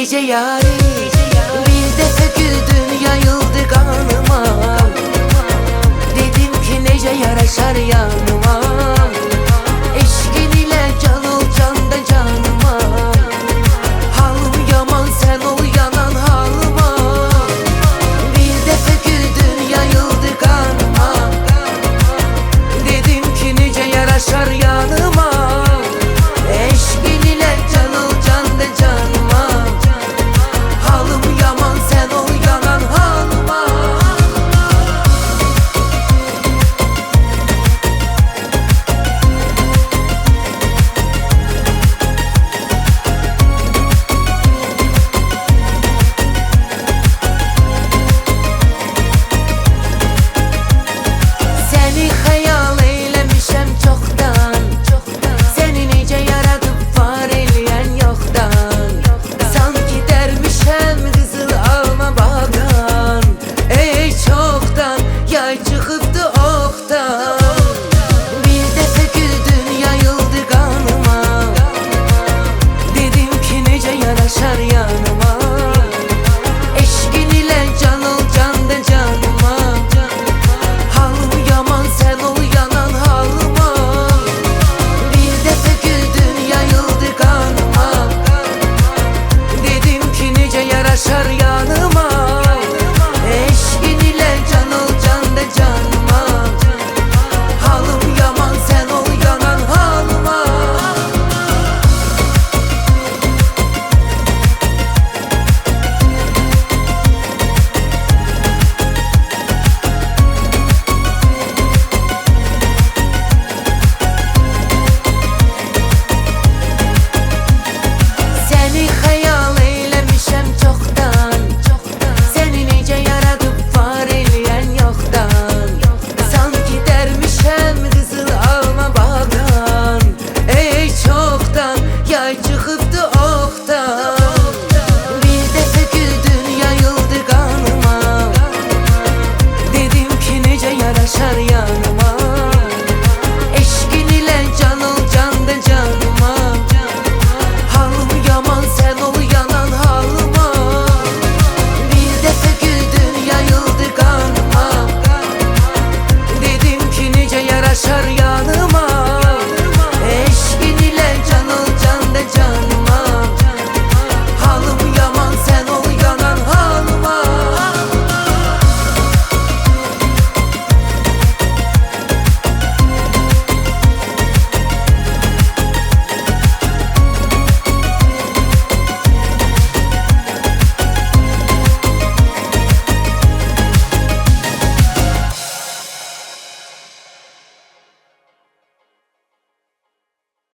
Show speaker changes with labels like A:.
A: gece yari, bir defa güldün yayıldı kanıma. Dedim ki nece yaraşar yanıma. Eşkin ile can ol candan canıma. Halım yaman sen ol yanan halıma. Bir defa güldün yayıldı kanıma. Dedim ki nece yaraşar yanıma. Eşkin ile can ol candan canıma. Halım yaman sen ol yanan halıma. Seni hayal eylemişem çoktan. Seni nece yaratıp var eyleyen yoktan. Sanki dermişem kızıl alma bakan. Ey çoktan yay çıkıptı oktan. Bir defa güldün yayıldı kanıma. Dedim ki nece yaraşar